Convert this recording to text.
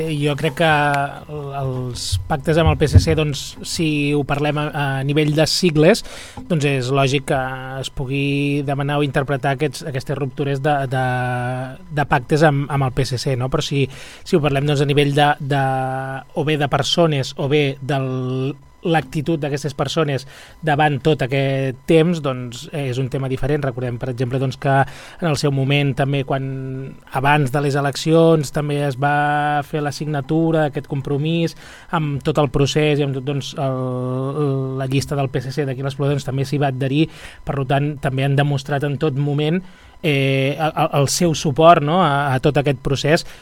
Jo crec que els pactes amb el PSC, doncs, si ho parlem a nivell de sigles, doncs és lògic que es pugui demanar o interpretar aquestes ruptures de pactes amb el PSC, no? Però si ho parlem doncs, a nivell o bé de persones o bé l'actitud d'aquestes persones davant tot aquest temps, doncs és un tema diferent. Recordem, per exemple, doncs, que en el seu moment també abans de les eleccions també es va fer la signatura d'aquest compromís amb tot el procés i amb tot, doncs, la llista del PSC d'aquí a l'Espluga, doncs, també s'hi va adherir. Per tant, també han demostrat en tot moment el seu suport, no, a tot aquest procés,